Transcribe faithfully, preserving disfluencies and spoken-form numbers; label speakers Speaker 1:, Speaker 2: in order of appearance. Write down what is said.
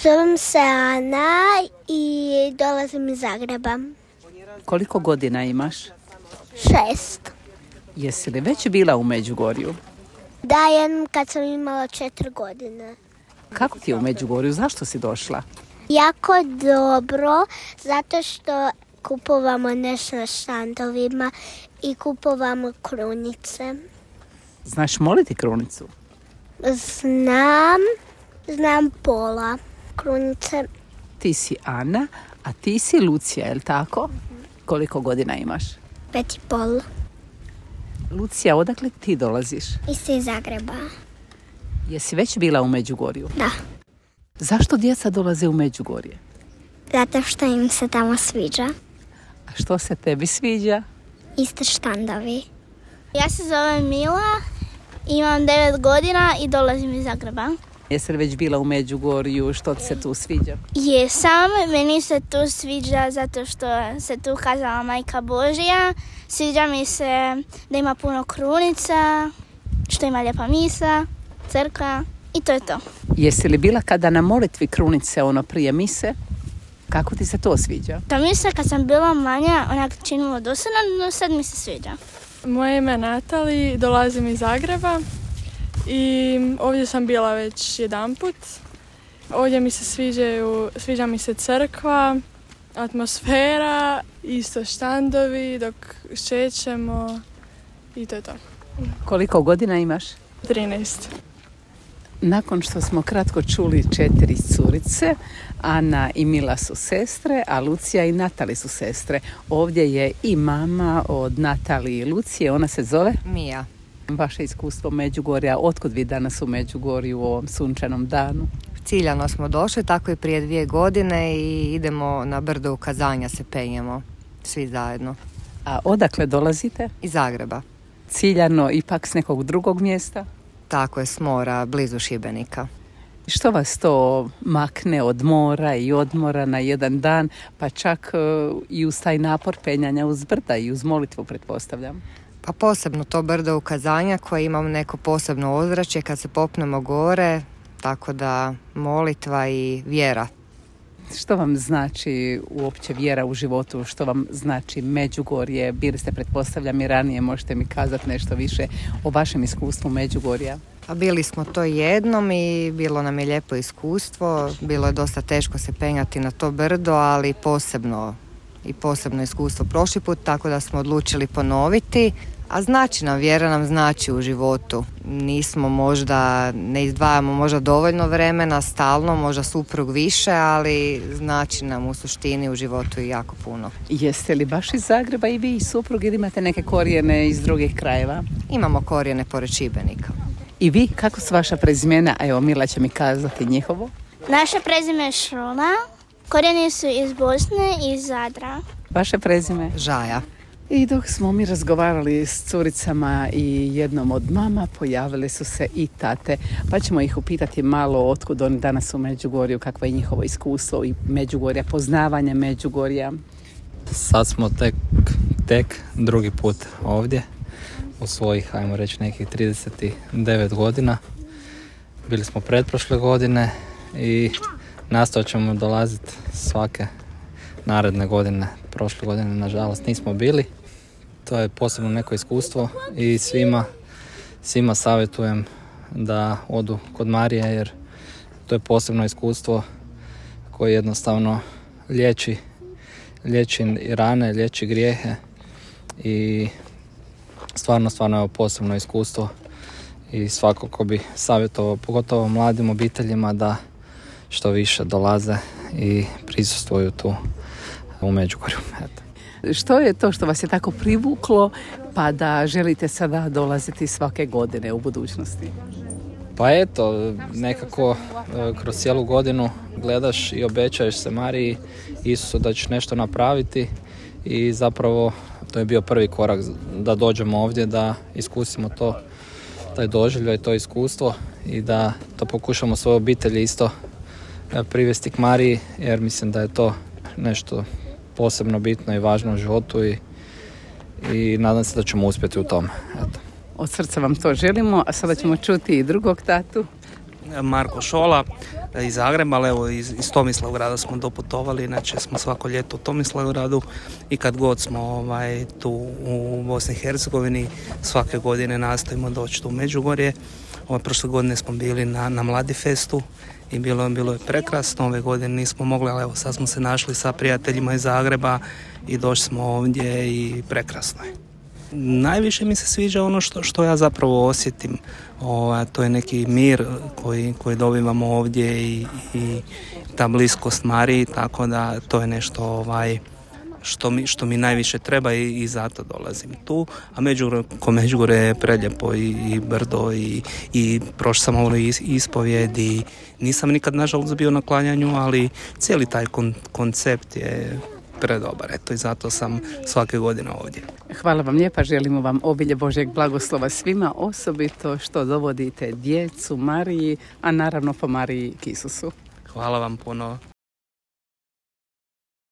Speaker 1: Zovem se Ana i dolazim iz Zagreba.
Speaker 2: Koliko godina imaš?
Speaker 1: Šest.
Speaker 2: Jesi li već bila u Međugorju?
Speaker 1: Da, jednom kad sam imala četiri godine.
Speaker 2: Kako ti je u Međugorju? Zašto si došla?
Speaker 1: Jako dobro, zato što kupovamo nešto na štandovima i kupovamo krunice.
Speaker 2: Znaš moliti krunicu?
Speaker 1: Znam, znam pola krunice.
Speaker 2: Ti si Ana, a ti si Lucija, je li tako? Koliko godina imaš?
Speaker 1: Pet i pol.
Speaker 2: Lucija, odakle ti dolaziš?
Speaker 1: Isto iz Zagreba.
Speaker 2: Jesi već bila u Međugorju?
Speaker 1: Da.
Speaker 2: Zašto djeca dolaze u Međugorje?
Speaker 1: Zato što im se tamo sviđa.
Speaker 2: A što se tebi sviđa?
Speaker 1: Isto štandovi.
Speaker 3: Ja se zovem Mila, imam devet godina i dolazim iz Zagreba.
Speaker 2: Jesi li već bila u Međugorju? Što ti se tu sviđa?
Speaker 3: Jesam, meni se tu sviđa zato što se tu kazala Majka Božja. Sviđa mi se da ima puno krunica, što ima lijepa misa, crkva i to je to.
Speaker 2: Jesi li bila kada na molitvi krunice ono prije mise? Kako ti se to sviđa?
Speaker 3: Ta misa kad sam bila manja onak činilo dosadno, no sad mi se sviđa.
Speaker 4: Moje ime je Natali, dolazim iz Zagreba i ovdje sam bila već jedanput. Ovdje mi se sviđaju, sviđa mi se crkva, atmosfera, isto štandovi dok šećemo i to je to.
Speaker 2: Koliko godina imaš?
Speaker 4: trinaest.
Speaker 2: Nakon što smo kratko čuli četiri curice, Ana i Mila su sestre, a Lucija i Natali su sestre. Ovdje je i mama od Natali i Lucije, ona se zove?
Speaker 5: Mija.
Speaker 2: Vaše iskustvo Međugorja, otkud vi danas u Međugorju u ovom sunčanom danu?
Speaker 5: Ciljano smo došli, tako i prije dvije godine i idemo na brdo u Kazanja, se penjemo, svi zajedno.
Speaker 2: A odakle dolazite?
Speaker 5: Iz Zagreba.
Speaker 2: Ciljano ipak s nekog drugog mjesta?
Speaker 5: Tako je, s mora, blizu Šibenika.
Speaker 2: Što vas to makne od mora i odmora na jedan dan, pa čak uh, i uz taj napor penjanja uz brda i uz molitvu, pretpostavljam?
Speaker 5: Pa posebno to brdo u Kazanja koje imamo neko posebno ozračje kad se popnemo gore, tako da molitva i vjera.
Speaker 2: Što vam znači uopće vjera u životu, što vam znači Međugorje? Bili ste, pretpostavljam, i ranije, možete mi kazati nešto više o vašem iskustvu Međugorja?
Speaker 5: A bili smo to jednom i bilo nam je lijepo iskustvo, bilo je dosta teško se penjati na to brdo, ali posebno i posebno iskustvo prošli put, tako da smo odlučili ponoviti. A znači nam, vjera nam znači u životu. Nismo možda, ne izdvajamo možda dovoljno vremena, stalno, možda suprug više, ali znači nam u suštini u životu i jako puno.
Speaker 2: Jeste li baš iz Zagreba i vi i suprug ili imate neke korijene iz drugih krajeva?
Speaker 5: Imamo korijene pored Šibenika.
Speaker 2: I vi, kako su vaša prezimena? Evo, Mila će mi kazati njihovo.
Speaker 3: Naše prezime je Šrona, korijeni su iz Bosne i iz Zadra.
Speaker 2: Vaše prezime?
Speaker 5: Žaja.
Speaker 2: I dok smo mi razgovarali s curicama i jednom od mama, pojavile su se i tate. Pa ćemo ih upitati malo otkud oni danas u Međugorju, kakvo je njihovo iskustvo i Međugorja, poznavanje Međugorja.
Speaker 6: Sad smo tek, tek drugi put ovdje u svojih, ajmo reći, nekih trideset devet godina. Bili smo pretprošle godine i nastojat ćemo dolaziti svake naredne godine. Prošle godine, nažalost, nismo bili. To je posebno neko iskustvo i svima, svima savjetujem da odu kod Marije, jer to je posebno iskustvo koje jednostavno liječi, liječi rane, liječi grijehe i stvarno, stvarno je posebno iskustvo i svakako bi savjetovao, pogotovo mladim obiteljima, da što više dolaze i prisustvuju tu u Međugorju. Eto.
Speaker 2: Što je to što vas je tako privuklo pa da želite sada dolaziti svake godine u budućnosti?
Speaker 6: Pa eto, nekako kroz cijelu godinu gledaš i obećaješ se Mariji, Isusu, da ćeš nešto napraviti i zapravo to je bio prvi korak da dođemo ovdje, da iskusimo to, taj doživljaj, to iskustvo i da to pokušamo svoje obitelji isto privesti k Mariji, jer mislim da je to nešto posebno bitno i važno u životu i, i nadam se da ćemo uspjeti u tome. Eto.
Speaker 2: Od srca vam to želimo, a sada ćemo čuti i drugog tatu.
Speaker 7: Marko Šola, iz Zagreba, ali evo iz, iz Tomislavgrada smo doputovali, inače smo svako ljeto u Tomislavgradu i kad god smo ovaj, tu u Bosni i Hercegovini, svake godine nastojimo doći tu u Međugorje. Ove prošle godine smo bili na, na Mladi festu i bilo, bilo je prekrasno. Ove godine nismo mogli, ali evo sad smo se našli sa prijateljima iz Zagreba i došli smo ovdje i prekrasno je. Najviše mi se sviđa ono što, što ja zapravo osjetim. O, to je neki mir koji, koji dobivamo ovdje i, i ta bliskost Mariji, tako da to je nešto ovaj, što, mi, što mi najviše treba i, i zato dolazim tu. A Međugorje, ko Međugorje je preljepo i, i brdo i, i prošao sam ovo is, ispovjed i nisam nikad nažalost bio na klanjanju, ali cijeli taj kon, koncept je predobar, eto i zato sam svake godine ovdje.
Speaker 2: Hvala vam lijepa, želimo vam obilje Božjeg blagoslova svima, osobito što dovodite djecu Mariji, a naravno po Mariji k Isusu.
Speaker 7: Hvala vam puno.